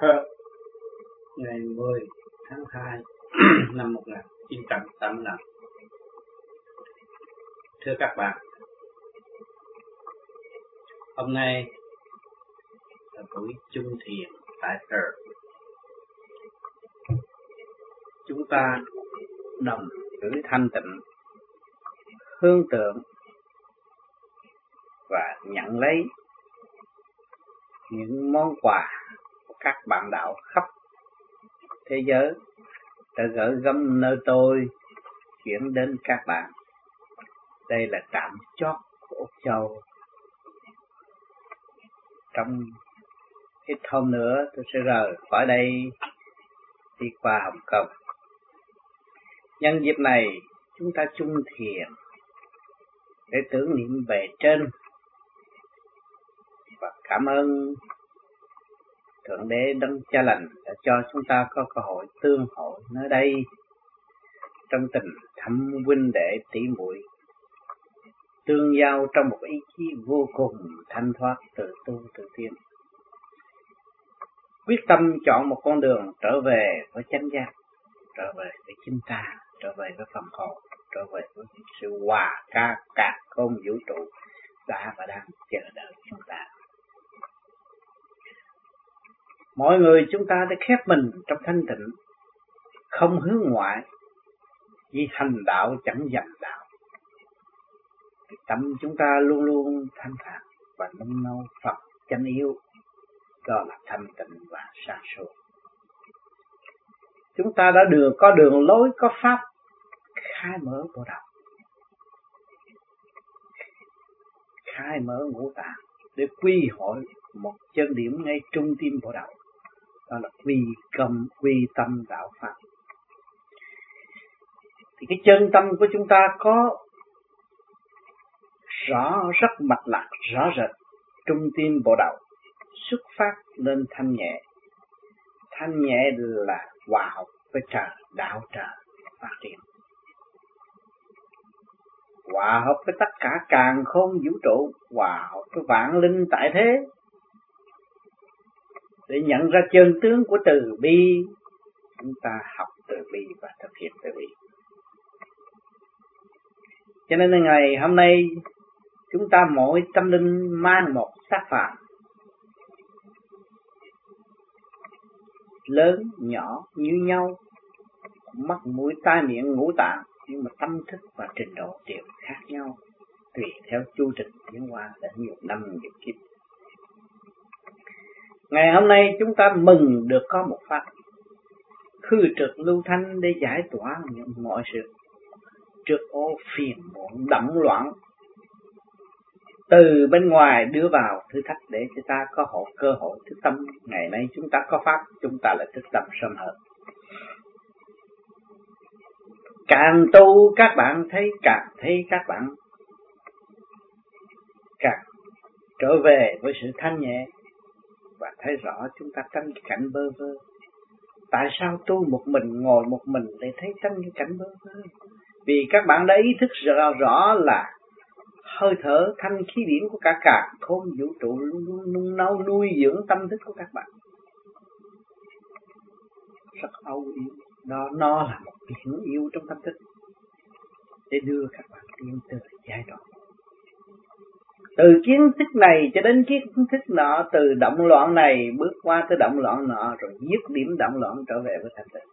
Ngày 10 tháng 2 năm 1985. Thưa các bạn, hôm nay là buổi chung thiền tại Earth. Chúng ta đồng gửi thanh tịnh, hướng tượng và nhận lấy những món quà của các bạn đạo khắp thế giới đã gửi gắm nơi tôi chuyển đến các bạn. Đây là trạm chót của Úc Châu. Trong ít hôm nữa tôi sẽ rời khỏi đây đi qua Hồng Kông. Nhân dịp này chúng ta chung thiền để tưởng niệm về trên và cảm ơn Thượng Đế Đấng Cha Lành đã cho chúng ta có cơ hội tương hội nơi đây trong tình thâm huynh đệ tỷ muội, tương giao trong một ý chí vô cùng thanh thoát tự tu tự tiến, quyết tâm chọn một con đường trở về với chánh giác, trở về với chính ta, trở về với phần hồn, trở về với sự hòa ca cả không vũ trụ đã và đang chờ đợi chúng ta. Mọi người chúng ta đã khép mình trong thanh tịnh, không hướng ngoại, vì hành đạo chẳng dành đạo. Tâm chúng ta luôn luôn thanh thản và nung nấu Phật chánh yếu, đó là thanh tịnh và sáng suốt. Chúng ta đã có đường lối, có pháp khai mở bộ đạo, khai mở ngũ tạng để quy hội một chân điểm ngay trung tim bộ đạo, đó là quy tâm đạo pháp. Thì cái chân tâm của chúng ta có rất mạch lạc, rõ rệt. Trung tim bộ đạo xuất phát lên thanh nhẹ. Thanh nhẹ là hòa hợp với trời, đạo trời phát triển, hòa hợp với tất cả càn khôn vũ trụ, hòa hợp với vạn linh tại thế, để nhận ra chân tướng của từ bi. Chúng ta học từ bi và thực hiện từ bi. Cho nên ngày hôm nay chúng ta mỗi tâm linh mang một xác phạm, lớn nhỏ như nhau, mắt mũi tai miệng ngũ tạng, nhưng mà tâm thức và trình độ đều khác nhau, tùy theo chu trình tiến hóa đã nhiều năm nhiều kiếp. Ngày hôm nay chúng ta mừng được có một pháp khư trực lưu thanh để giải tỏa những mọi sự trước ô phiền muộn đậm loạn từ bên ngoài đưa vào thử thách để cho ta có cơ hội thức tâm. Ngày nay chúng ta có pháp, chúng ta lại thức tâm sớm hơn. Càng tu các bạn thấy các bạn càng trở về với sự thanh nhẹ và thấy rõ chúng ta trong cái cảnh bơ vơ. Tại sao tu một mình, ngồi một mình để thấy trong cái cảnh bơ vơ? Vì các bạn đã ý thức rõ là hơi thở thanh khí điển của cả càn khôn vũ trụ luôn nung nấu nuôi dưỡng tâm thức của các bạn. Rất âu yếm. Đó, nó là một biển yêu trong tâm thức để đưa các bạn tiến từ giai đoạn, từ kiến thức này cho đến kiến thức nọ, từ động loạn này bước qua tới động loạn nọ, rồi dứt điểm động loạn trở về với thanh tịnh.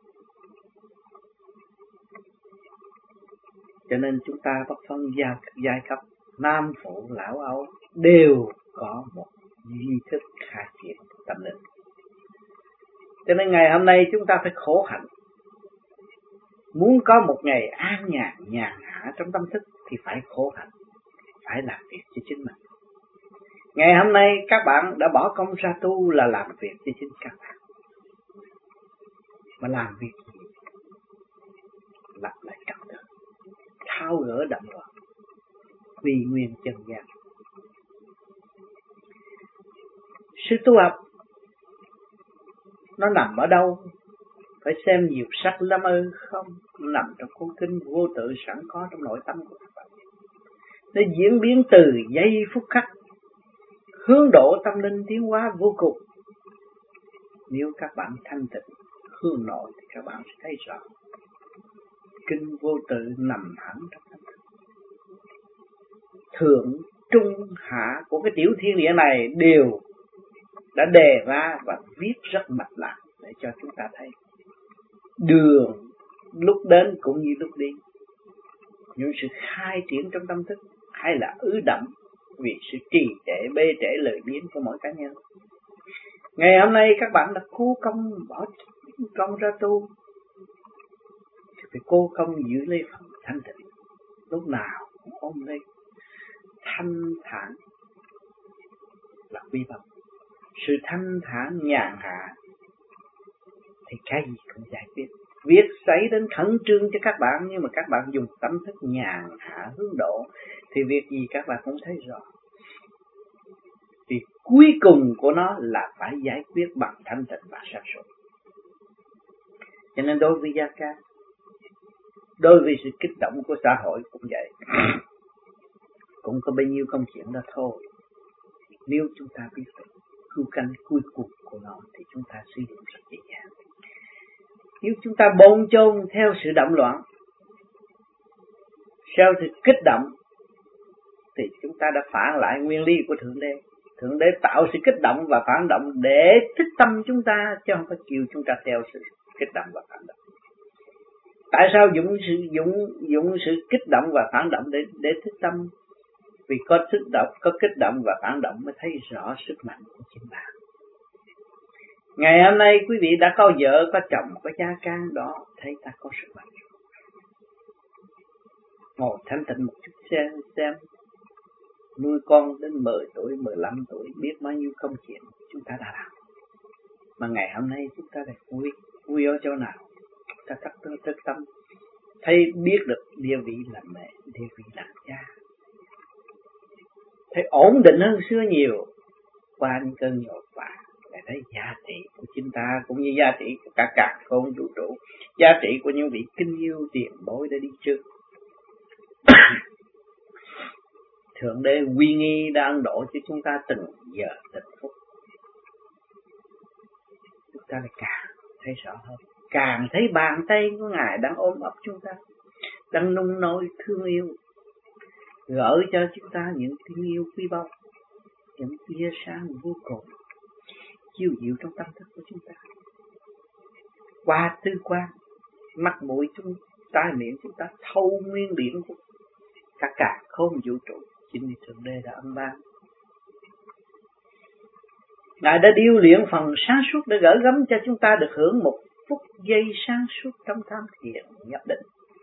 Cho nên chúng ta bất phân giai cấp, nam phụ lão ấu đều có một duy thức khai triển tâm linh. Cho nên ngày hôm nay chúng ta phải khổ hạnh. Muốn có một ngày an nhàn hạ trong tâm thức thì phải khổ hạnh, phải làm việc cho chính mình. Ngày hôm nay các bạn đã bỏ công ra tu là làm việc cho chính các bạn. Mà làm việc gì? Lập lại trật tự, tháo gỡ động loạn, quy nguyên chân giác. Sự tu học nó nằm ở đâu? Phải xem nhiều sách lắm ư? Không, nó nằm trong cuốn kinh vô tự sẵn có trong nội tâm của các bạn. Nó diễn biến từ giây phút khắc, hướng độ tâm linh tiến hóa vô cùng. Nếu các bạn thanh tịnh hướng nội thì các bạn sẽ thấy rõ kinh vô tự nằm hẳn trong tâm thức. Thượng trung hạ của cái tiểu thiên địa này đều đã đề ra và viết rất mạch lạc để cho chúng ta thấy đường lúc đến cũng như lúc đi. Những sự khai triển trong tâm thức hay là ứ đậm vì sự trì trệ, bê trễ lời biến của mỗi cá nhân. Ngày hôm nay các bạn đã cố công bỏ công ra tu thì phải cố công giữ lấy phần thanh tịnh, lúc nào cũng ôm lấy thanh thản là quy vọng. Sự thanh thản nhàn hạ thì cái gì cũng giải quyết. Việc xảy đến khẩn trương cho các bạn, nhưng mà các bạn dùng tâm thức nhàn hạ hướng độ thì việc gì các bạn cũng thấy rõ. Vì cuối cùng của nó là phải giải quyết bằng thanh tịnh và sáng suốt. Cho nên đối với gia ca, đối với sự kích động của xã hội cũng vậy. Cũng có bấy nhiêu công chuyện đó thôi. Nếu chúng ta biết được cứu cánh cuối cùng của nó thì chúng ta sử dụng rất dễ dàng. Nếu chúng ta bồn chồn theo sự động loạn, theo sự kích động, thì chúng ta đã phản lại nguyên lý của Thượng Đế. Thượng Đế tạo sự kích động và phản động để thích tâm chúng ta, chứ không phải kêu chúng ta theo sự kích động và phản động. Tại sao dùng sự kích động và phản động để thích tâm? Vì có kích động và phản động mới thấy rõ sức mạnh của chính bạn. Ngày hôm nay quý vị đã có vợ, có chồng, có gia can đó, thấy ta có sức mạnh. Ngồi thanh tịnh một chút xem. Nuôi con đến 10 tuổi, 15 tuổi, biết bao nhiêu công chuyện chúng ta đã làm. Mà ngày hôm nay chúng ta lại vui ở chỗ nào? Ta thức tâm, thấy biết được địa vị làm mẹ, địa vị làm cha. Thấy ổn định hơn xưa nhiều, qua những cơn nhột vả, để thấy giá trị của chính ta cũng như giá trị của cả càn khôn vũ trụ, giá trị của những vị kinh yêu tiền bối đã đi trước. Thượng Đế uy nghi đang độ cho chúng ta từng giờ từng phút. Chúng ta lại càng thấy rõ hơn, càng thấy bàn tay của Ngài đang ôm ấp chúng ta, đang nung nôi thương yêu, gửi cho chúng ta những tình yêu quý báu, những tia sáng vô cùng chiếu diệu trong tâm thức của chúng ta. Qua tư quan, mắt mũi chúng tai miệng chúng ta thâu nguyên điển của cả càn khôn vũ trụ, chính vì Thượng Đế đã ân ban. Ngài đã điêu luyện phần sáng suốt để gửi gắm cho chúng ta được hưởng một phút giây sáng suốt trong tham thiền nhập định,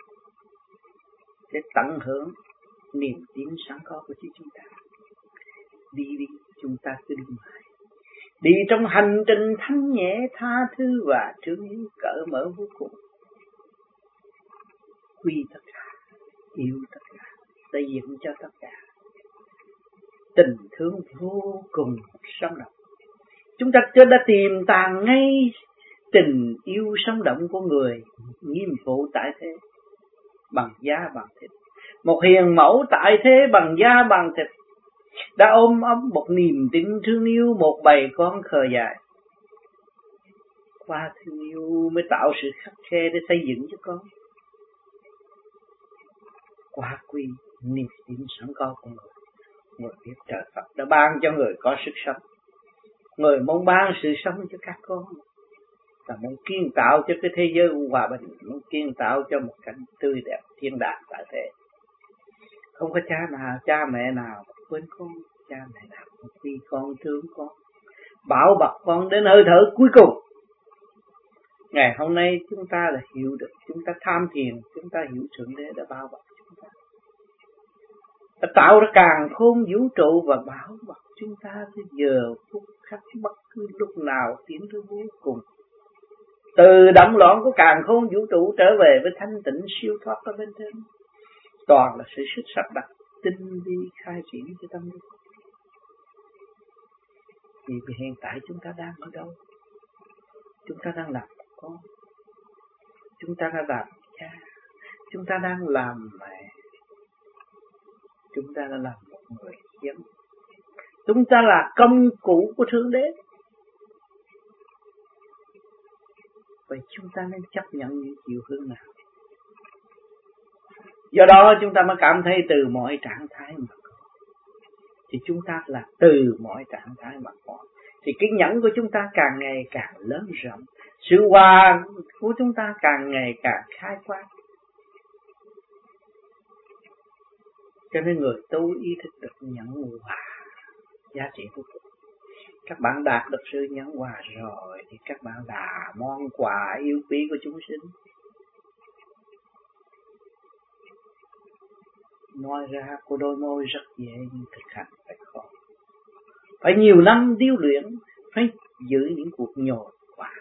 để tận hưởng niềm tin sẵn có của chính chúng ta. Đi chúng ta cứ đi mãi, đi trong hành trình thanh nhẹ, tha thứ và thương yêu cởi mở vô cùng. Quy tất cả, yêu tất cả, xây dựng cho tất cả. Tình thương vô cùng sống động. Chúng ta đã tìm tàng ngay tình yêu sống động của người nghiêm phụ tại thế, bằng da bằng thịt. Một hiền mẫu tại thế bằng da bằng thịt, đã ôm ấp một niềm tin thương yêu một bầy con khờ dại. Qua thương yêu mới tạo sự khắt khe để xây dựng cho con. Qua quy niềm tin sẵn có của người. Người biết trời Phật đã ban cho người có sức sống. Người mong ban sự sống cho các con, và muốn kiến tạo cho cái thế giới hòa bình, muốn kiến tạo cho một cảnh tươi đẹp thiên đàng tại thế. Không có cha mẹ nào quên con, cha mẹ nào quý con, thương con, bảo bọc con đến hơi thở cuối cùng. Ngày hôm nay chúng ta đã hiểu được, chúng ta tham thiền, chúng ta hiểu Thượng Đế đã bao bọc chúng ta, đã tạo ra càn khôn vũ trụ và bảo bọc chúng ta tới giờ phút khắc bất cứ lúc nào tiến tới vô cùng. Từ động loạn của càn khôn vũ trụ trở về với thanh tịnh siêu thoát ở bên trên, toàn là sự sức sắp đặt tinh vi khai triển cho tâm linh. Vì hiện tại chúng ta đang ở đâu? Chúng ta đang làm con, chúng ta đang làm cha, chúng ta đang làm mẹ, chúng ta đang làm một người dân. Chúng ta là công cụ của Thượng Đế. Vậy chúng ta nên chấp nhận những chiều hướng nào? Do đó chúng ta mới cảm thấy từ mọi trạng thái mà có. Thì chúng ta là từ mọi trạng thái mà có. Thì cái nhẫn của chúng ta càng ngày càng lớn rộng. Sự hòa của chúng ta càng ngày càng khai quát. Cho nên người tu ý thức được nhẫn hòa giá trị của mình. Các bạn đạt được sự nhẫn hòa rồi thì các bạn là món quà yêu quý của chúng sinh. Nói ra của đôi môi rất dễ nhưng thực hành phải khó. Phải nhiều năm điêu luyện, phải giữ những cuộc nhồi quả.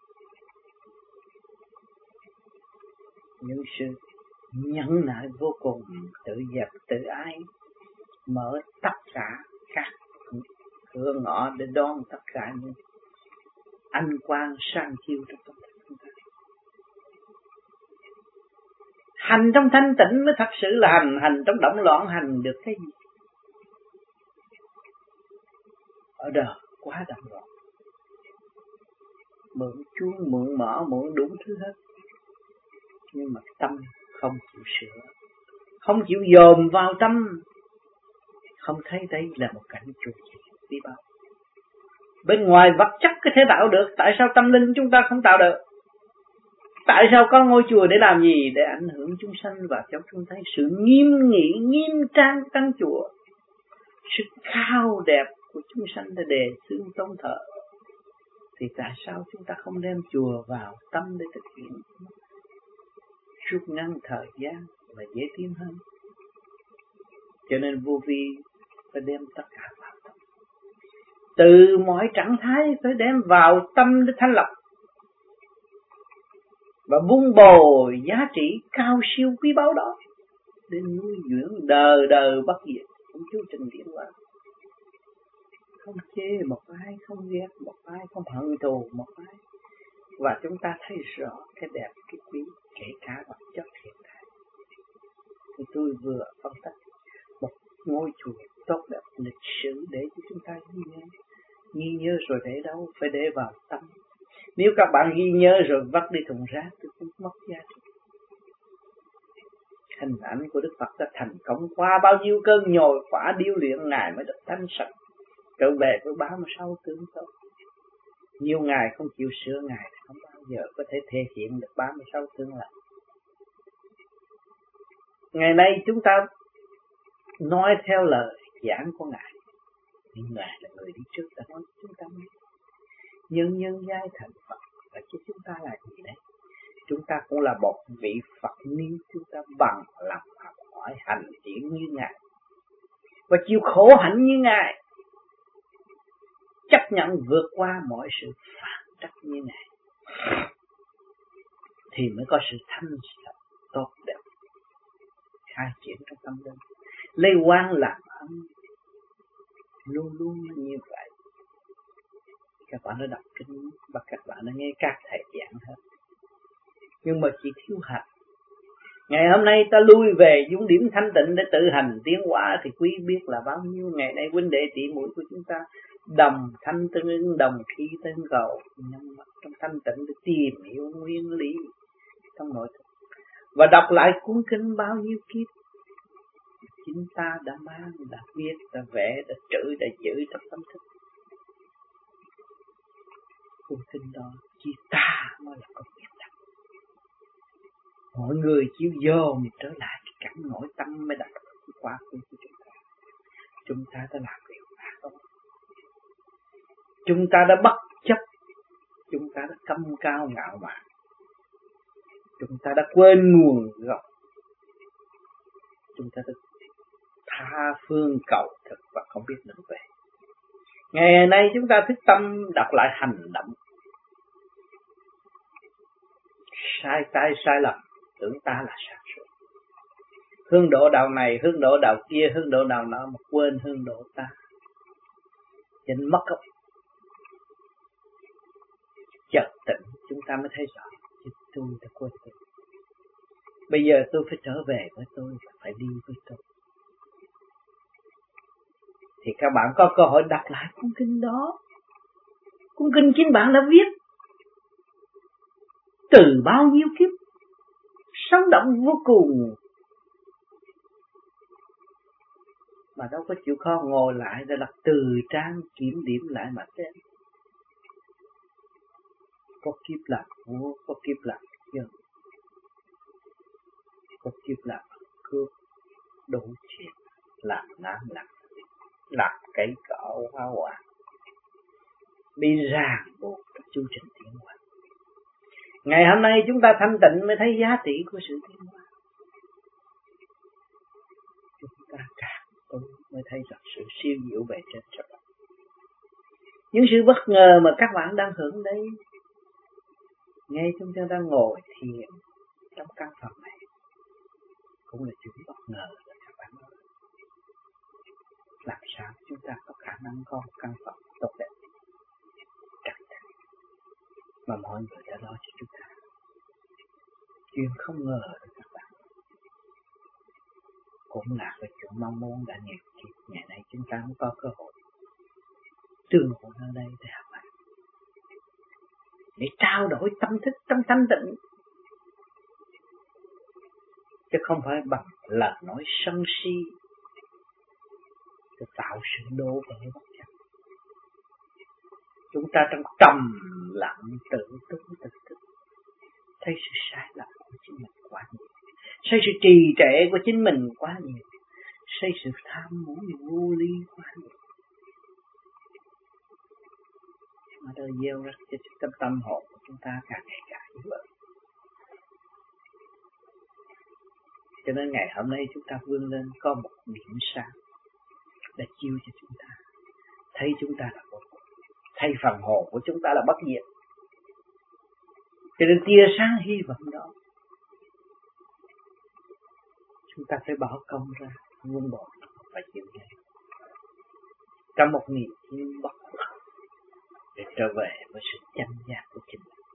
Những sự nhẫn nại vô cùng, tự dập tự ái, mở tất cả các cửa ngõ để đón tất cả những anh quan sang chiêu trong tâm thức chúng ta. Hành trong thanh tịnh mới thật sự là hành. Hành trong động loạn hành được cái gì? Ở đời quá động loạn, mượn chuông, mượn mỏ, mượn đủ thứ hết. Nhưng mà tâm không chịu sửa, không chịu dồn vào tâm, không thấy đây là một cảnh trụ đi bao. Bên ngoài vật chất có thể tạo được, tại sao tâm linh chúng ta không tạo được? Tại sao có ngôi chùa để làm gì? Để ảnh hưởng chúng sanh và cho chúng thấy sự nghiêm nghị, nghiêm trang căn chùa. Sự cao đẹp của chúng sanh để đề xướng tôn thờ. Thì tại sao chúng ta không đem chùa vào tâm để thực hiện? Rút ngắn thời gian và dễ tiến hơn. Cho nên vô vi phải đem tất cả vào tâm. Từ mọi trạng thái phải đem vào tâm để thanh lọc. Và vun bồi giá trị cao siêu quý báu đó để nuôi dưỡng đời đời bất diệt. Không chú trình điển qua. Không chê một ai, không ghét một ai, không hận thù một ai. Và chúng ta thấy rõ cái đẹp, cái quý, kể cả vật chất hiện tại. Thì tôi vừa phân tích một ngôi chùa tốt đẹp lịch sử để cho chúng ta ghi nhớ. Ghi nhớ rồi để đâu? Phải để vào tâm. Nếu các bạn ghi nhớ rồi vắt đi thùng rác thì cũng mất giá trị. Hình ảnh của Đức Phật đã thành công qua bao nhiêu cơn nhồi quả điêu luyện, Ngài mới được thanh sạch trở về với 36 tướng tốt. Nhiều Ngài không chịu sửa, Ngài không bao giờ có thể thể hiện được 36 tướng lành. Ngày nay chúng ta nói theo lời giảng của Ngài, nhưng Ngài là người đi trước đã nói chúng ta biết. Nhân nhân giai thành Phật, và chứ chúng ta là gì đấy? Chúng ta cũng là một vị Phật nếu chúng ta bằng lòng học hỏi hành triển như Ngài và chịu khổ hạnh như Ngài, chấp nhận vượt qua mọi sự phản trắc như Ngài, thì mới có sự thanh sạch tốt đẹp khai triển trong tâm linh. Lấy quan làm ân, luôn luôn như vậy. Các bạn đã đọc kinh và các bạn đã nghe các thầy giảng hết, nhưng mà chỉ thiếu hành. Ngày hôm nay ta lui về những điểm thanh tịnh để tự hành tiến hóa thì quý biết là bao nhiêu. Ngày nay huynh đệ tỷ muội của chúng ta đồng thanh tương ứng, đồng khí tương cầu, nhắm mắt trong thanh tịnh để tìm hiểu nguyên lý trong nội thức và đọc lại cuốn kinh bao nhiêu kiếp chính ta đã mang, đã viết, đã vẽ, đã trữ, đã giữ trong tâm thức. Cuốn kinh đó chỉ ta mới là có biết đọc. Mọi người chịu dồn trở lại cái cảnh nội tâm mới đọc cái quá khứ của chúng ta. Chúng ta đã làm điều ác không? Chúng ta đã bất chấp, chúng ta đã câm cao ngạo mạn, chúng ta đã quên nguồn gốc, chúng ta đã tha phương cầu thực và không biết đường về. Ngày nay chúng ta thức tâm đọc lại hành động, sai trái sai lầm, tưởng ta là sáng suốt, hướng độ đạo này, hướng độ đạo kia, hướng độ đạo nọ mà quên hướng độ ta, nên mất không. Chợt tỉnh chúng ta mới thấy rõ tôi đã quên tôi. Bây giờ tôi phải trở về với tôi và phải đi với tôi. Thì các bạn có cơ hội đọc lại cuốn kinh đó. Cuốn kinh chính bạn đã viết. từ bao nhiêu kiếp sống động vô cùng mà đâu có chịu khó ngồi lại để là từ trang kiểm điểm lại mà xem. Có kiếp làm vua, có kiếp làm dân, có kiếp làm cướp, đủ chuyện, làm nam làm cái cỏ hoa quả, bị ràng buộc trong chương trình tiến hóa. Ngày hôm nay chúng ta thanh tịnh mới thấy giá trị của sự tiến hóa. Chúng ta càng tu mới thấy rằng sự siêu diệu bề trên rất là. Những sự bất ngờ mà các bạn đang hưởng đây, ngay chúng ta đang ngồi thiền trong căn phòng này, cũng là chuyện bất ngờ của các bạn ơi. Làm sao chúng ta có khả năng có một căn phòng tốt đẹp, trật tự mà mọi người đã lo cho chúng ta? Chuyện không ngờ được các bạn. Cũng là cái chuyện mong muốn đã nghiệp kiếp. Ngày nay chúng ta mới có cơ hội tương hội ở đây để học hành, để trao đổi tâm thức trong thanh tịnh, chứ không phải bằng lời nói sân si để tạo sự đổ vỡ bất chấp. Chúng ta trong trầm lặng tự tu tự thức, thấy sự sai lầm của chính mình quá nhiều, thấy sự trì trệ của chính mình quá nhiều, thấy sự tham muốn vô lý quá nhiều. Mà đời gieo ra cho tâm hồn của chúng ta càng ngày càng yếu ớt. Cho nên ngày hôm nay chúng ta vươn lên có một điểm sáng để chiếu cho chúng ta, thấy chúng ta là vô cùng, thấy phần hồn của chúng ta là bất diệt. Cho nên tia sáng hy vọng đó chúng ta phải bỏ công ra vun bồi và chịu đựng trong một niềm tin bất khuất để trở về với sự chánh giác của chính mình.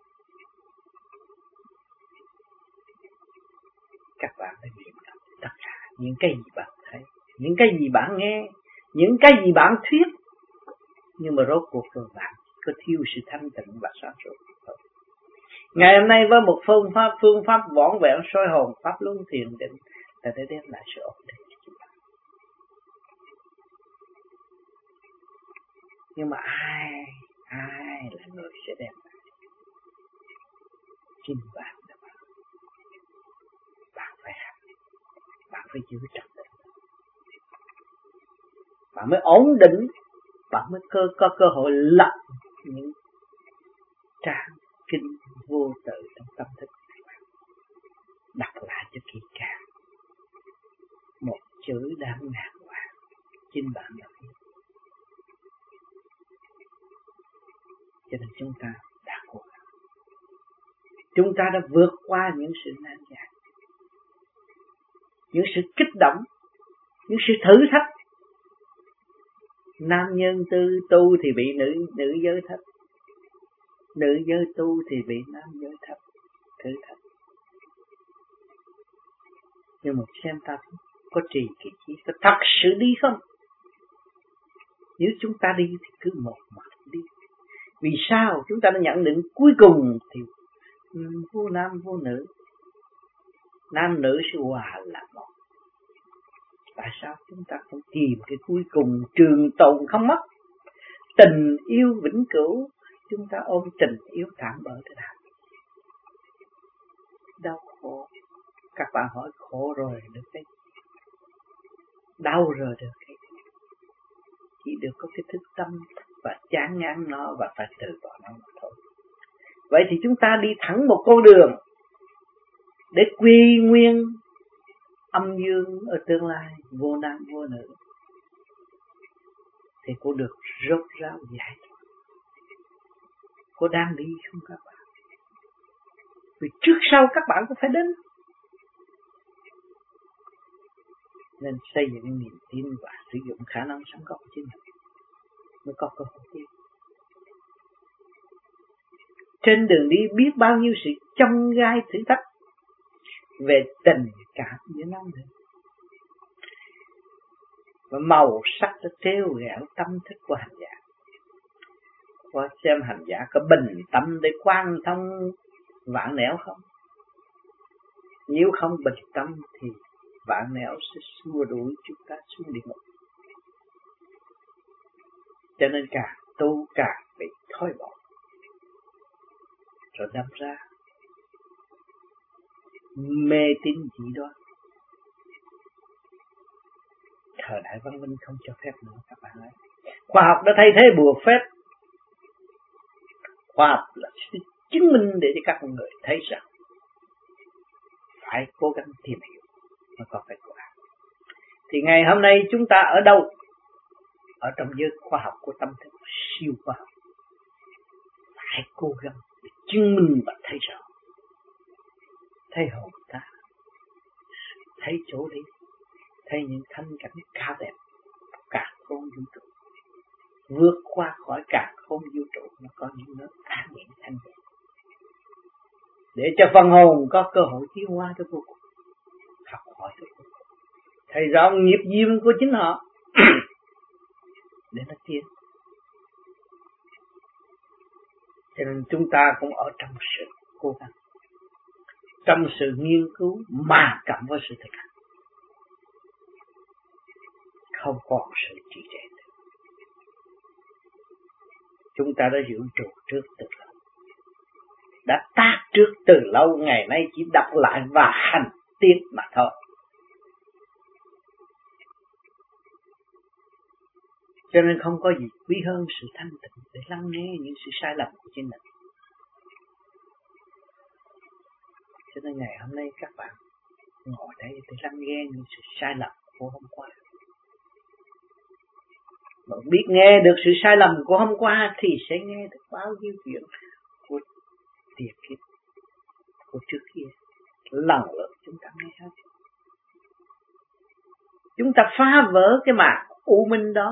Các bạn đã nghiệm được tất cả những cái gì bạn thấy, những cái gì bạn nghe, những cái gì bạn thuyết, nhưng mà rốt cuộc rồi bạn có thiếu sự thanh tịnh và sáng suốt thôi. Ngày hôm nay với một phương pháp vỏn vẹn soi hồn, pháp luân thiền định là để đem lại sự ổn định cho chúng ta. Nhưng mà ai là người sẽ đem lại? Chính bạn đó. Bạn phải hành, bạn phải giữ trật tự, bạn mới ổn định, bạn mới có cơ hội lập những trang kinh vô tự trong tâm thức của bạn. Đặt lại cho kỹ càng, một chữ đáng ngàn hoàng, chính bạn đã biết. Cho nên chúng ta đã cố gắng, chúng ta đã vượt qua những sự nan giải, những sự kích động, những sự thử thách. Nam nhân tu thì bị nữ giới thách, nữ giới tu thì bị nam giới thử thách. Nhưng mà xem ta có trì kỳ chi, có thật sự đi không? Nếu chúng ta đi thì cứ một mặt đi. Vì sao? Chúng ta đã nhận định cuối cùng thì vô nam vô nữ, nam nữ sẽ hòa là một. Tại sao chúng ta không tìm cái cuối cùng trường tồn không mất, tình yêu vĩnh cửu? Chúng ta ôm tình yêu tạm bỡ để làm đau khổ. Các bạn hỏi khổ rồi được cái đau rồi được cái chỉ được có cái thức tâm và chán ngán nó và phải từ bỏ nó mà thôi. Vậy thì chúng ta đi thẳng một con đường để quy nguyên âm dương ở tương lai, vô nam vô nữ, thì cô được rốt ráo giải thoát. Cô đang đi không các bạn? Vì trước sau các bạn cũng phải đến. Nên xây dựng niềm tin và sử dụng khả năng sẵn có của chính mình mới có cơ hội đi. Trên đường đi biết bao nhiêu sự chông gai thử thách về tình cảm giữa nam nữ, và màu sắc đã trêu ghẹo tâm thức của hành giả. Qua xem hành giả có bình tâm để quan thông vạn nẻo không? Nếu không bình tâm thì vạn nẻo sẽ xua đuổi chúng ta xuống địa ngục. Cho nên càng tu càng bị thói bỏ, rồi đâm ra mê tín dị đoan. Thời đại văn minh không cho phép nữa các bạn ơi. Khoa học đã thay thế buộc phép. Khoa học là chứng minh để cho các người thấy rằng phải cố gắng tìm hiểu mà có kết quả. Thì ngày hôm nay chúng ta ở đâu? Ở trong giới khoa học của tâm thức, siêu khoa học. Phải cố gắng để chứng minh và thấy rõ. Thấy hồn ta, thấy chỗ đi, thấy những thanh cảnh cao đẹp, cả không vũ trụ. Vượt qua khỏi cả không vũ trụ, nó có những nơi an nhẹ thanh nhẹ. Để cho phần hồn có cơ hội tiến hóa tới vô cùng, học hỏi tới vô cùng, thấy rõ nghiệp duyên của chính họ để nó tiến. Cho nên chúng ta cũng ở trong sự cố gắng, trong sự nghiên cứu mà cộng với sự thực hành, không còn sự trì trệ nữa. Chúng ta đã dự trù trước từ lâu, đã tác trước từ lâu, ngày nay chỉ đọc lại và hành tiếp mà thôi. Cho nên không có gì quý hơn sự thanh tịnh để lắng nghe những sự sai lầm của chính mình. Cho nên ngày hôm nay các bạn ngồi đây để lắng nghe những sự sai lầm của hôm qua. Mà biết nghe được sự sai lầm của hôm qua thì sẽ nghe được bao nhiêu chuyện của tiền kiếp, của trước kia. Lần lượt chúng ta nghe hết. Chúng ta phá vỡ cái màn u minh đó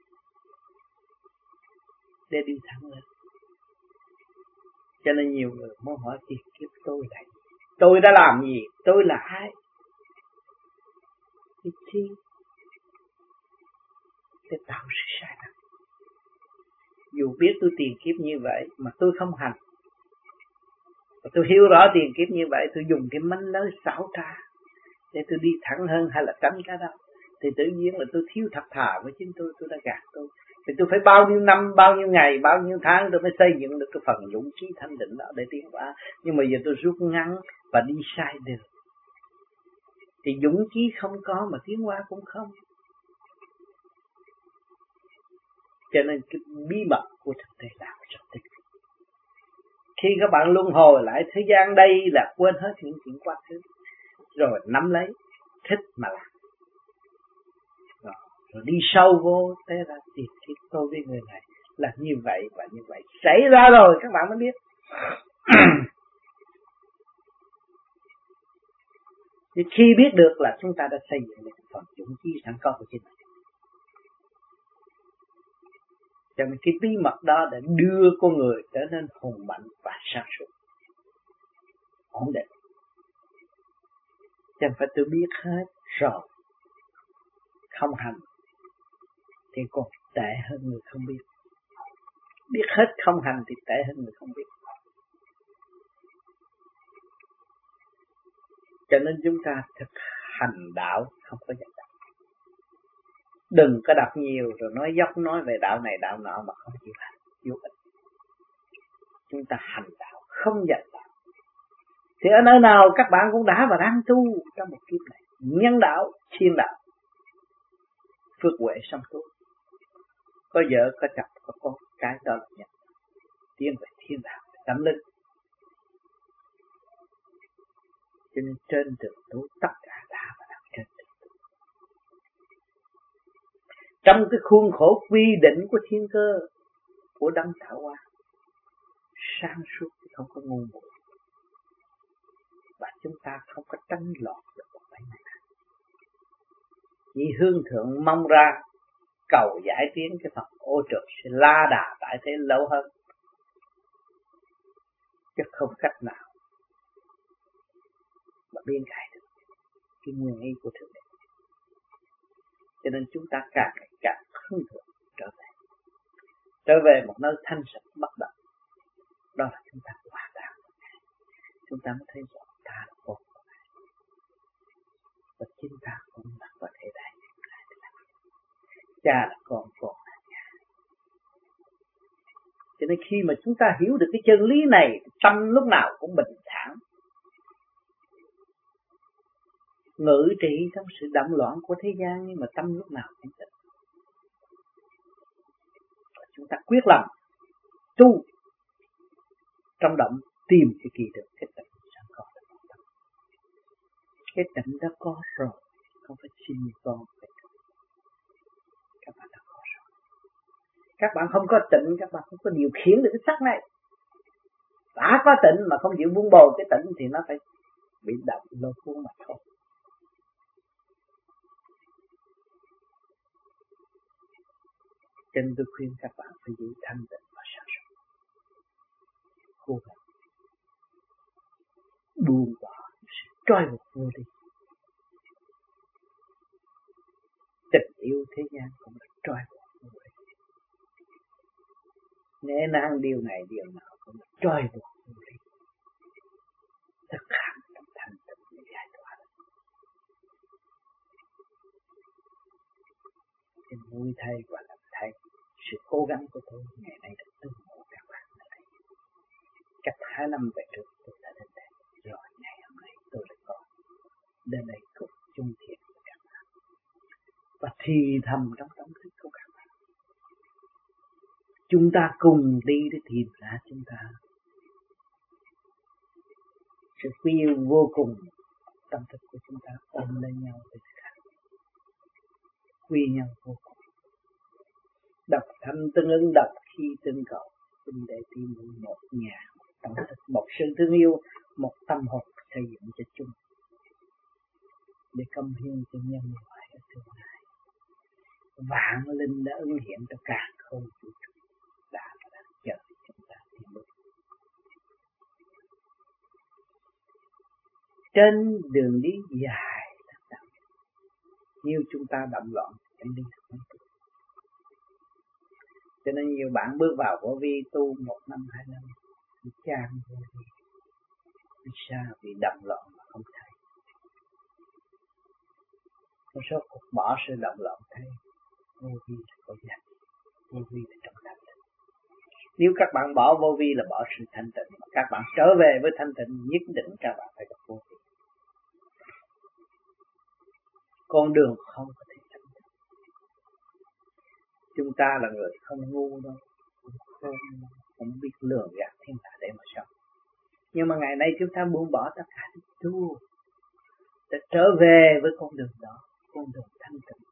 để đi thẳng lên. Cho nên nhiều người muốn hỏi tiền kiếp tôi là gì? Tôi đã làm gì? Tôi là ai? Thì chi? Để tạo sự sai lầm. Dù biết tôi tiền kiếp như vậy mà tôi không hành, và tôi hiểu rõ tiền kiếp như vậy, tôi dùng cái mánh lới xảo trá để tôi đi thẳng hơn hay là tránh cái đó, thì tự nhiên là tôi thiếu thật thà với chính tôi đã gạt tôi. Thì tôi phải bao nhiêu năm, bao nhiêu ngày, bao nhiêu tháng tôi mới xây dựng được cái phần dũng chí thanh định đó để tiến hóa. Nhưng mà giờ tôi rút ngắn và đi sai đường, thì dũng chí không có mà tiến hóa cũng không. Cho nên cái bí mật của thực tế là rất tích. Khi các bạn luân hồi lại thế gian đây là quên hết những chuyện quá khứ, rồi nắm lấy, thích mà làm. Rồi đi sâu vô, thế ra tìm kiếm tôi với người này là như vậy và như vậy. Xảy ra rồi các bạn mới biết. Thì khi biết được là chúng ta đã xây dựng được phần dũng chí sẵn có của chính mình. Cho nên cái bí mật đó đã đưa con người trở nên hùng mạnh và sáng suốt, ổn định. Chẳng phải tôi biết hết rồi không hành thì còn tệ hơn người không biết. Biết hết không hành thì tệ hơn người không biết. Cho nên chúng ta thực hành đạo không có giải đáp. Đừng có đọc nhiều rồi nói dốc nói về đạo này đạo nọ mà không chịu hành, vô ích. Chúng ta hành đạo không giải đạo. Thì ở nơi nào các bạn cũng đã và đang tu trong một kiếp này. Nhân đạo, thiên đạo, phước huệ song tu. Có vợ, có chồng, có con cái, đó là nhân. Tiến về thiên đạo, tâm linh. Cho nên trên đường tu tất cả đã và đang trên đường tu. Trong cái khuôn khổ quy định của thiên cơ, của đấng tạo hóa, sáng suốt thì không có ngu muội. Và chúng ta không có tranh lọt được một cái này. Chỉ hướng thượng mong ra cầu giải tiến cái phần ô trượt sẽ la đà tại thế lâu hơn, chứ không cách nào mà biên cải được cái nguyên ý của Thượng Đế. Cho nên chúng ta càng ngày càng hướng thượng trở về một nơi thanh sạch bất động. Đó là chúng ta hòa tan. chúng ta mới thấy rõ ta là con của Ngài. Và chính ta cũng là có thể đại diện Ngài. Cha là con là nhà. Cho nên khi mà chúng ta hiểu được cái chân lý này, tâm lúc nào cũng bình thản, ngự trị trong sự động loạn của thế gian, nhưng mà tâm lúc nào cũng tĩnh. Chúng ta quyết lòng tu trong động, tìm cái kỳ được cái tịnh sẵn có. Cái tịnh đã có rồi, không phải xin con phải. Các bạn đã có rồi. Các bạn không có tịnh, các bạn không có điều khiển được cái sắc này. Đã có tịnh mà không chịu buông bồi cái tịnh thì nó phải bị động lôi cuốn mà thôi. Cho nên tôi khuyên các bạn phải giữ thanh tịnh và sáng suốt. Cố gắng buông bỏ sự trói buộc vô lý. Tình yêu thế gian cũng là trói buộc vô lý. Nể nang điều này điều nào cũng là trói buộc vô lý. Tất cả trong thanh tịnh để giải thoát. Xin vui thay và làm thay. Sự cố gắng của tôi ngày nay đã tương ngộ các bạn ở đây. Cách 2 năm về trước tôi đã đến đây. Rồi ngày hôm nay tôi lại có đến đây cùng chung thiện với các bạn. Và thì thầm trong tâm thức của các bạn. Chúng ta cùng đi để tìm ra chúng ta. Sự quý yêu vô cùng tâm thức của chúng ta ôm lên nhau để thực hành. Quý nhau vô cùng. Đọc thanh tương ứng đọc khi tương cầu, xin để tìm một nhà, một tâm thức, một sự thương yêu, một tâm hồn xây dựng cho chung, để cống hiến cho nhân loại ở tương lai. Vạn linh đã ứng hiện cho cả không vũ trụ, đã và đang chờ chúng ta tiến bước. Trên đường đi dài đằng đẵng, nếu chúng ta động loạn chẳng đi được mấy bước. Cho nên nhiều bạn bước vào vô vi tu 1 năm 2 năm thì chán vô vi. Vì sao? Vì động loạn mà không thấy. Một số cuộc bỏ sự động loạn thấy vô vi là có giá trị. Vô vi là trong thanh tịnh. Nếu các bạn bỏ vô vi là bỏ sự thanh tịnh, mà các bạn trở về với thanh tịnh, nhất định các bạn phải gặp vô vi. Con đường không có thể thanh tịnh. Chúng ta là người không ngu đâu, không biết lường gạt thiên hạ để mà sống. Nhưng mà ngày nay chúng ta buông bỏ tất cả để tu, để trở về với con đường đó, con đường thanh tịnh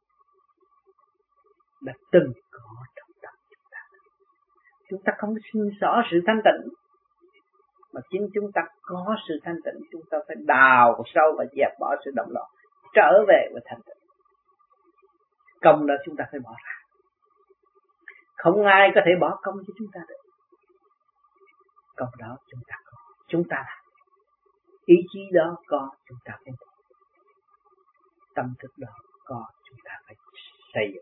đã từng có trong tâm chúng ta. Chúng ta không xin rõ sự thanh tịnh, mà chính chúng ta có sự thanh tịnh. Chúng ta phải đào sâu và dẹp bỏ sự động loạn, trở về với thanh tịnh. Công đó chúng ta phải bỏ ra. Không ai có thể bỏ công cho chúng ta được. Công đó chúng ta có, chúng ta làm. Ý chí đó có, chúng ta phải có. Tâm thức đó có, chúng ta phải xây dựng.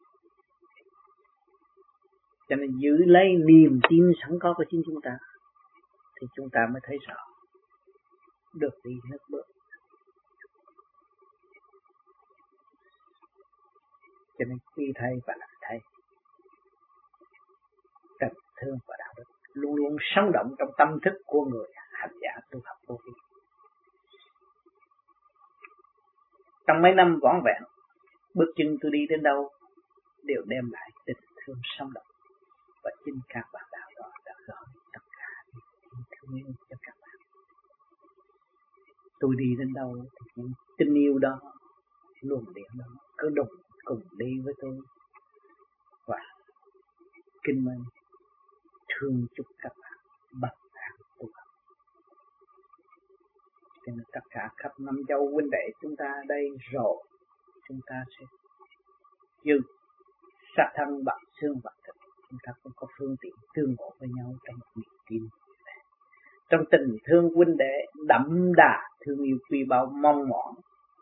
Cho nên giữ lấy niềm tin sẵn có của chính chúng ta, thì chúng ta mới thấy rõ được đi nước bước. Cho nên quy thay và làm thay, tình thương và đạo đức luôn luôn sống động trong tâm thức của người hành giả tu học vô vi. Trong mấy năm vỏn vẹn, bước chân tôi đi đến đâu đều đem lại tình thương sống động, và chính các bạn đạo đó đã gửi tất cả những thương yêu cho các bạn. Tôi đi đến đâu thì những tình yêu đó, luồng điện đó cứ đồng cùng đi với tôi, và kinh mệnh thương chúc các bạn bậc thang tu học. Cho nên tất cả khắp năm châu huynh đệ chúng ta đây rồi, chúng ta sẽ dư sát thân bằng xương bằng thịt. Chúng ta cũng có phương tiện tương ngộ với nhau trong một niềm tin, trong tình thương huynh đệ đậm đà thương yêu quý báu mong mỏi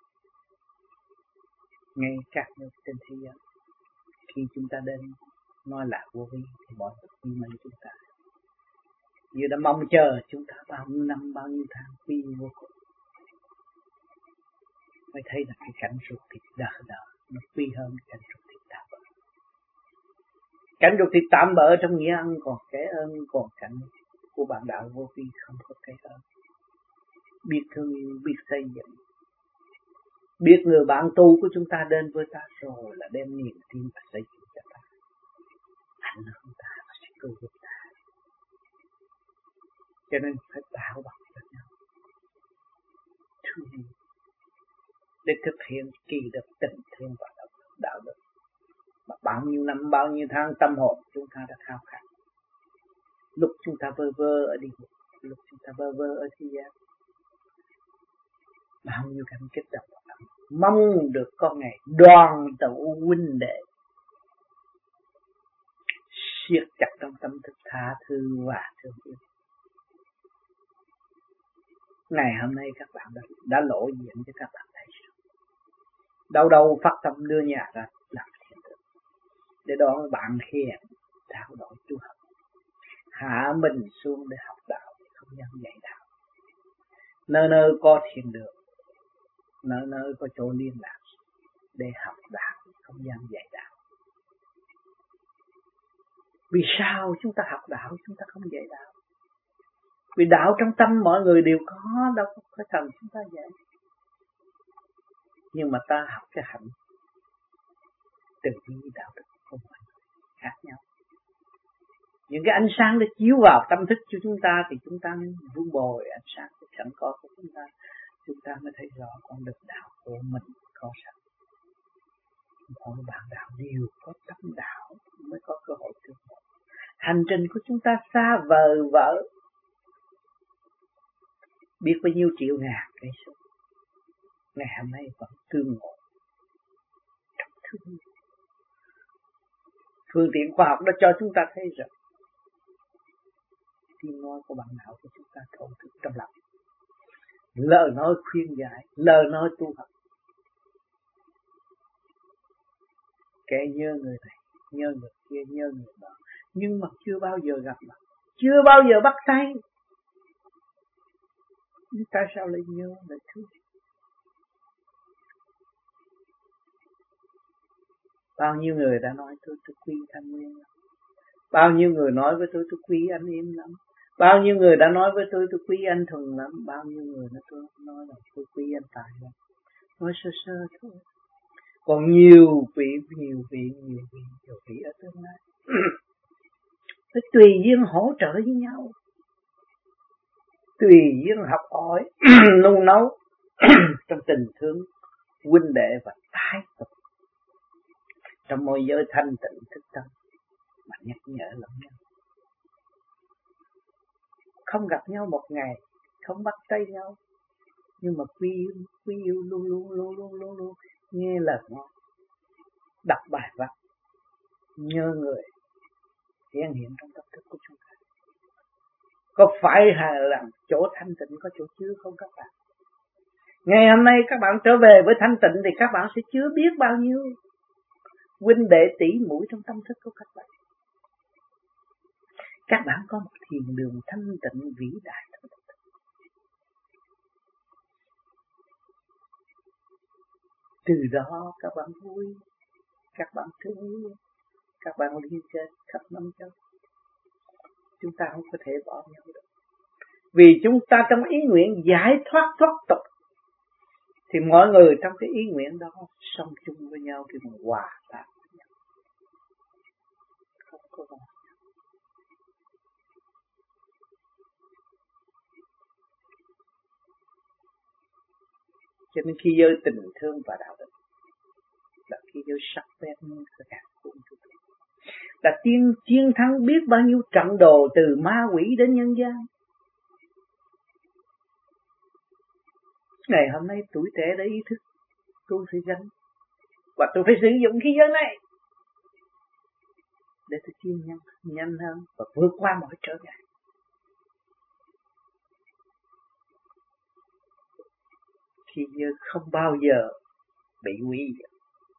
ngay các nước trên thế giới. Khi chúng ta đến nói là vô vi thì mọi người quy mệnh chúng ta, như đã mong chờ chúng ta bao nhiêu năm, bao nhiêu tháng quy vô cùng. Mới thấy là cái cảnh ruột thịt đời nó quy hơn cảnh ruột thịt tạm bỡ. Cảnh ruột thịt tạm bỡ trong nghĩa ăn còn kẻ ơn, còn cảnh của bạn đạo vô vi không có kẻ ơn. Biết thương yêu, biết xây dựng, biết người bạn tu của chúng ta đến với ta rồi là đem niềm tin và xây dựng cho ta, ảnh hưởng ta và sẽ cứu giúp ta. Cho nên phải bảo bọc cho nhau, thương yêu để thực hiện kỳ được tình thương và đạo đức mà bao nhiêu năm, bao nhiêu tháng tâm hồn chúng ta đã khao khát. Lúc chúng ta vơ vơ ở địa ngục, lúc chúng ta vơ vơ ở thế gian, bao nhiêu cảnh kích động, mong được có ngày đoàn tụ huynh đệ, siết chặt trong tâm thức tha thứ và thương yêu. Ngày hôm nay các bạn đã lộ diện cho các bạn thấy rồi. Đâu đâu phát tâm đưa nhà ra làm thiện thực để đón bạn khen trao đổi tu học, hạ mình xuống để học đạo, không dám dạy đạo. Nơi nơi có thiền đường, nơi nơi có chỗ liên lạc để học đạo, không dám dạy đạo. Vì sao chúng ta học đạo chúng ta không dạy đạo? Vì đạo trong tâm mọi người đều có, đâu có cần chúng ta dạy. Nhưng mà ta học cái hạnh từ bi đạo đức của mọi người khác nhau. Những cái ánh sáng để chiếu vào tâm thức cho chúng ta thì chúng ta mới vun bồi ánh sáng sẵn có của chúng ta mới thấy rõ con đường đạo của mình có sẵn. Mỗi bạn đạo đều có tâm đạo mới có cơ hội tương ngộ. Hành trình của chúng ta xa vời vỡ, biết bao nhiêu triệu ngàn cây số, ngày hôm nay vẫn tương ngộ trong thương yêu. Phương tiện khoa học đã cho chúng ta thấy rằng tiếng nói của bạn đạo của chúng ta thổn thức trong lòng, lời nói khuyên giải, lời nói tu học. Kẻ nhớ người này, nhớ người kia, nhớ người đó, nhưng mà chưa bao giờ gặp mặt, chưa bao giờ bắt tay. Nhưng tại sao lại nhớ, lại thương? Bao nhiêu người đã nói tôi quý Thanh Nguyên lắm. Bao nhiêu người nói với tôi quý anh Im lắm. Bao nhiêu người đã nói với tôi quý anh Thuần lắm. Bao nhiêu người nói là tôi quý anh Tài lắm. Nói sơ sơ thôi. Còn nhiều vị ở tương lai. Phải tùy duyên hỗ trợ với nhau, tùy duyên học hỏi, nung nấu trong tình thương huynh đệ và tái tục trong môi giới thanh tịnh thức tâm mà nhắc nhở lẫn nhau. Không gặp nhau một ngày, không bắt tay nhau, nhưng mà quý yêu luôn nghe lời ngon, đọc bài văn, nhớ người hiện hiện trong tâm thức của chúng ta. Có phải là chỗ thanh tịnh có chỗ chứa không các bạn? Ngày hôm nay các bạn trở về với thanh tịnh thì các bạn sẽ chứa biết bao nhiêu huynh đệ tỷ muội trong tâm thức của các bạn. Các bạn có một thiền đường thanh tịnh vĩ đại trong tâm thức. Từ đó các bạn vui, các bạn thương yêu, các bạn liên kết khắp năm châu. Chúng ta không có thể bỏ nhau được. Vì chúng ta trong ý nguyện giải thoát tục thì mọi người trong cái ý nguyện đó sống chung với nhau thì hòa tan với nhau. Không có bỏ. Cho nên khi giới tình thương và đạo đức là khi giới sắc bén như cả cuốn chúng ta, là chiến thắng biết bao nhiêu trận đồ từ ma quỷ đến nhân gian. Ngày hôm nay tuổi trẻ đã ý thức tôi phải gánh và tôi phải sử dụng khí giới này để tôi tiến nhanh hơn và vượt qua mọi trở ngại. Khí giới không bao giờ bị hủy diệt,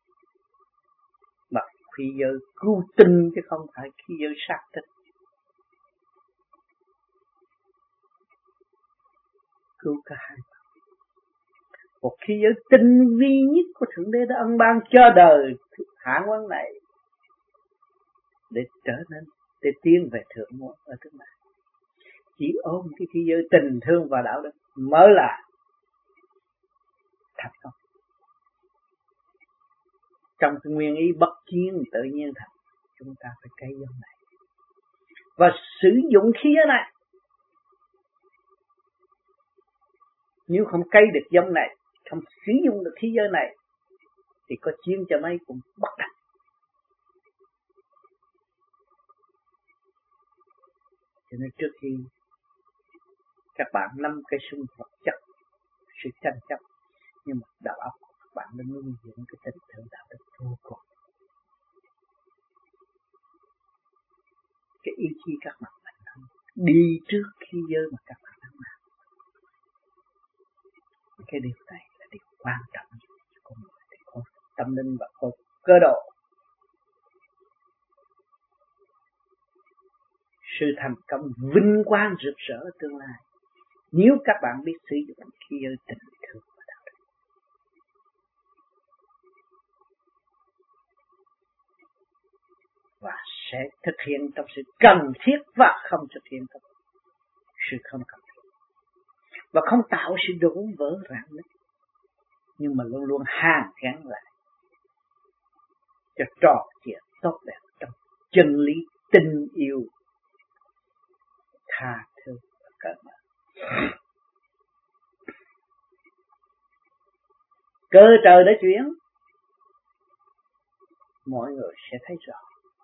mà khí giới cứu tinh chứ không phải khí giới sát tinh. cứu cả hai. Một khí giới tinh vi nhất của Thượng Đế đã ân ban cho đời hạ quan này để trở nên, để tiến về thượng nguồn ở tương lai. Chỉ ôm cái khí giới tình thương và đạo đức mới là thành công. Trong cái nguyên ý bất chiến tự nhiên thành, chúng ta phải cây giống này và sử dụng khí giới này. Nếu không cây được giống này, không sử dụng được khí giới này, thì có chiến cho mấy cũng bất thành. Cho nên trước khi các bạn nắm cái súng vật chất, sự tranh chấp, nhưng mà đầu óc của các bạn đã nuôi dưỡng cái tình thương đạo đức vô cùng. Cái ý chí các bạn mạnh hơn, đi trước khí giới mà các bạn đang làm. Cái điều này là điều quan trọng cho con người để khôi phục tâm linh và khôi phục cơ độ. Sự thành công vinh quang rực rỡ ở tương lai nếu các bạn biết sử dụng khí giới tình thương và đạo đức. Và sẽ thực hiện trong sự cần thiết và không thực hiện trong sự không cần thiết. Và không tạo sự đổ vỡ rạn nứt, nhưng mà luôn luôn hàn gắn lại cho trò chuyện tốt đẹp trong chân lý tình yêu tha thứ và cởi mở. Cơ trời đã chuyển, mọi người sẽ thấy rõ.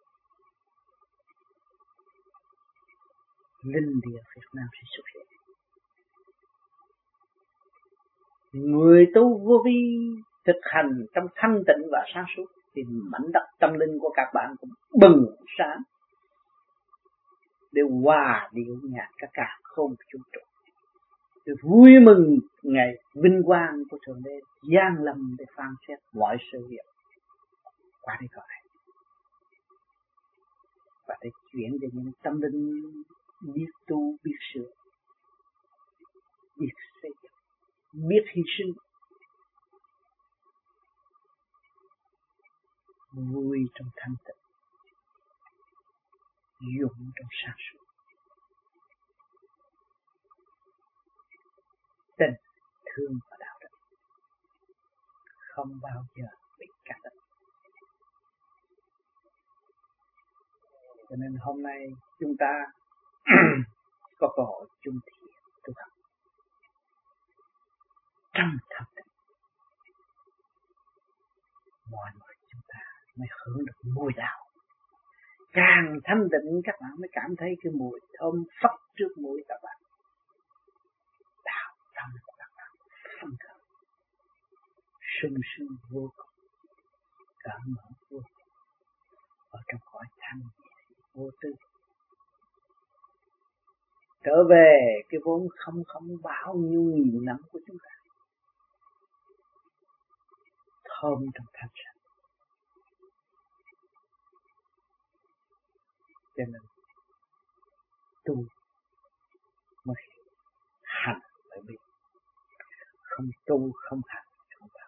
Linh địa Việt Nam sẽ xuất hiện. Người tu vô vi thực hành trong thanh tịnh và sáng suốt thì mảnh đất tâm linh của các bạn cũng bừng sáng để hòa điệu nhạc cả cả không vũ trụ, để vui mừng ngày vinh quang của Thượng Đế giáng lâm để phán xét mọi sự việc qua đây gọi và để chuyển cho những tâm linh biết tu, biết sửa, biết xây dựng, biết hy sinh, vui trong thanh tịnh, dũng trong sáng suốt. Tình, thương và đạo đức không bao giờ bị cắt đứt. Cho nên hôm nay chúng ta có cơ hội chung thiện tu học trong thanh tịnh, mọi người chúng ta mới hưởng được mùi đạo. Càng thanh tịnh các bạn mới cảm thấy cái mùi thơm phất trước mũi các bạn. Đạo tâm của các bạn phân khởi, sung sướng vô cùng, cởi mở vô cùng, ở trong cõi thanh vô tư. Trở về cái vốn không bao nhiêu nghìn năm của chúng ta, thơm trong thanh sạch. Cho nên tu mới hành mới biết, không tu không hành không vào.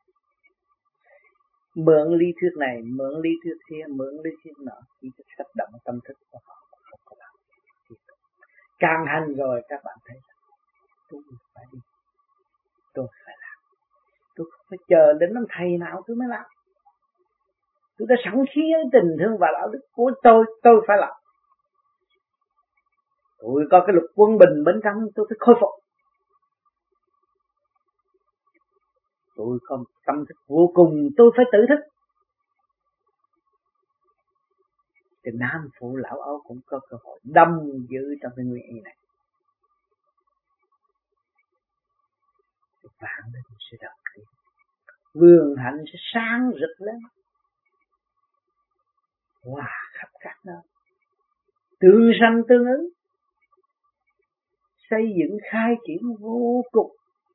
Mượn lý thuyết này, mượn lý thuyết kia, mượn lý thuyết nọ, chỉ có kích động tâm thức của họ mà không có bằng. Càng hành rồi các bạn thấy tôi phải đi, tôi phải làm, tôi không phải chờ đến năm thầy nào tôi mới làm. Tôi đã sẵn khí tình thương và đạo đức của tôi phải làm. Tôi có cái luật quân bình bên trong, tôi phải khôi phục. Tôi có một tâm thức vô cùng, tôi phải tự thức. Thì nam phụ lão ấu cũng có cơ hội đâm giữ trong cái nguyên ý này. Vạn linh sẽ đọc khí, vườn hạnh sẽ sáng rực lên, hòa khắp các nơi, tương sanh tương ứng, xây dựng khai triển vô cùng.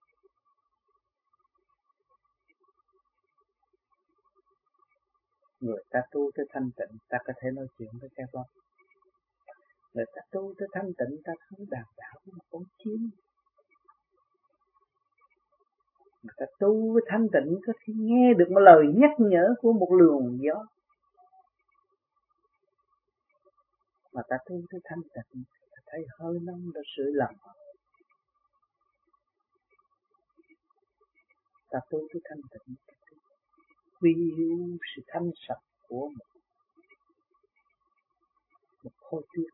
Người ta tu tới thanh tịnh, ta có thể nói chuyện với các con. Người ta tu tới thanh tịnh, ta không đàm đạo với một con chim. tu với thanh tịnh có thể nghe được một lời nhắc nhở của một luồng gió. Mà ta tu với thanh tịnh, ta thấy hơi nóng đã sưởi lòng. Ta tu với thanh tịnh, quy yêu sự thanh sạch của một khối tuyết.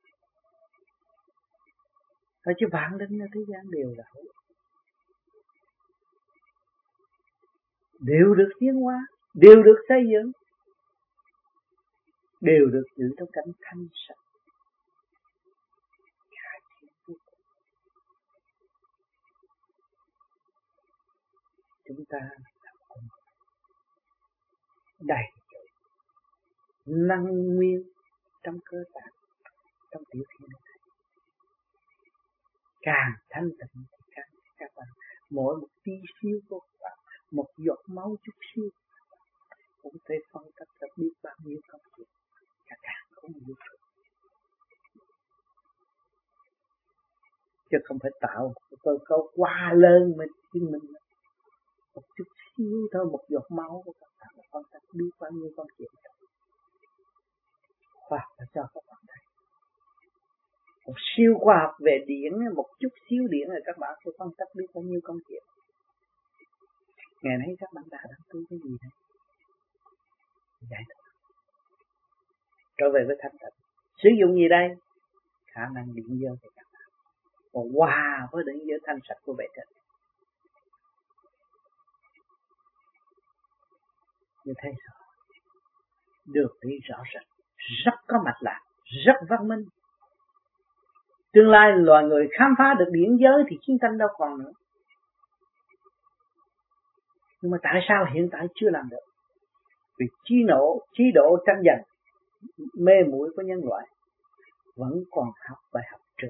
Ở chứ vạn linh ở thế gian đều là hữu, đều được tiến hóa, đều được xây dựng, đều được giữ trong cảnh thanh sạch. Chúng ta đầy năng nguyên trong cơ tạng, trong tiểu thiên này. Càng thanh tịnh thì càng các bạn, mỗi một tí xíu của các bạn, một giọt máu chút xíu cũng thể phân tích được biết bao nhiêu công việc, càng không vũ trụ. Chứ không phải tạo một cơ cấu quá lớn mới chứng minh. Một chút xíu thôi, một giọt máu của các bạn phân tích biết bao nhiêu công việc. Khoa học đã cho các bạn thấy. Một siêu khoa học về điển, một chút xíu điển là các bạn sẽ phân tích biết bao nhiêu công việc. Ngày nay các bạn đã tu cái gì đấy? Giải thoát. Trở về với thanh tịnh. Sử dụng gì đây? Khả năng điện giới của các bạn. Và hòa với điện giới thanh sạch của bề trên. Như thế rồi. Được đi rõ ràng. Rất có mạch lạc. Rất văn minh. Tương lai loài người khám phá được điển giới thì chiến tranh đâu còn nữa. Nhưng mà tại sao hiện tại chưa làm được? Vì trí độ tranh giành, mê muội của nhân loại vẫn còn học bài học trước.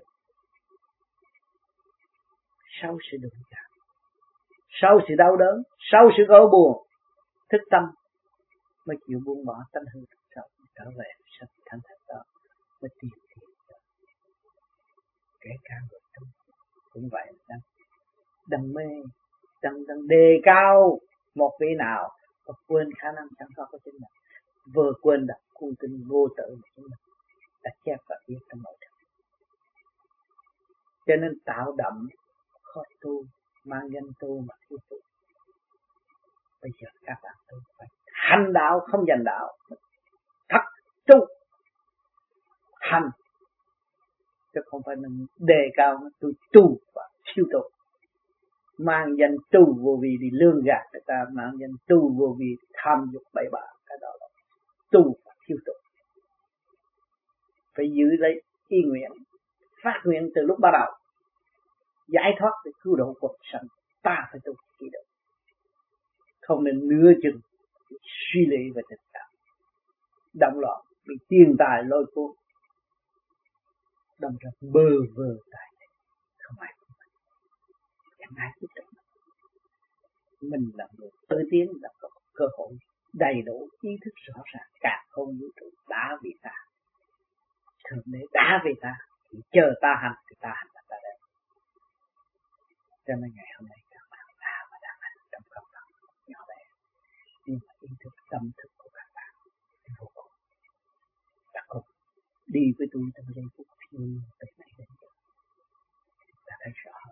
Sau sự đụng chạm, sau sự đau đớn, sau sự đau buồn, thức tâm mới chịu buông bỏ tánh hư thực sau, trở về sự thanh thật đó mới tìm thiện. Kể cả người tu cũng vậy, đam mê, đang đề cao một vị nào và quên khả năng sẵn có của chính mình, vừa quên đặt cung tinh vô tự của chính mình đã chép và viết trong nội thức. Cho nên tạo động khó tu, mang danh tu mà thiếu tu. Bây giờ các bạn tu phải hành đạo không giành đạo, thật tu hành, chứ không phải mình đề cao tôi tu và siêu tu. Mang danh tu vô vi đi lương gạt người ta, mang danh tu vô vi tham dục bậy bạ, cái đó là tu và thiếu tu. Phải giữ lấy ý nguyện, phát nguyện từ lúc bắt đầu, giải thoát để cứu độ cuộc sống. Ta phải tu kỹ độ, không nên nửa chừng suy nghĩ về tình cảm, động loạn bị tiền tài lôi cuốn, đâm ra bơ vơ tài không ai cũng vậy. Chẳng ai giúp được mình là người tự tiến, là có cơ hội đầy đủ ý thức rõ ràng. Cả không vũ trụ đã vì ta, thượng đế đã vì ta, chỉ chờ ta hành thì ta hành là ta đây. Cho nên ngày hôm nay các bạn đang hành trong công tác nhỏ bé, nhưng mà ý thức tâm thức của các bạn vô cùng đã cùng đi với tôi trong giây phút từ nãy đến giờ. Ta thấy rõ